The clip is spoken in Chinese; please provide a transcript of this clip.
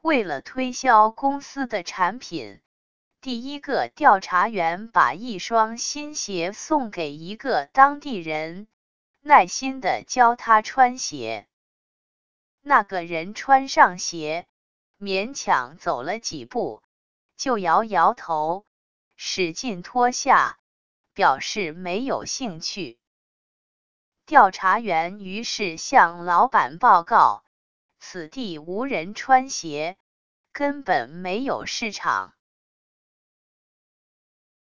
为了推销公司的产品，第一个调查员把一双新鞋送给一个当地人，耐心地教他穿鞋。那个人穿上鞋，勉强走了几步，就摇摇头，使劲脱下，表示没有兴趣。调查员于是向老板报告，此地无人穿鞋，根本没有市场。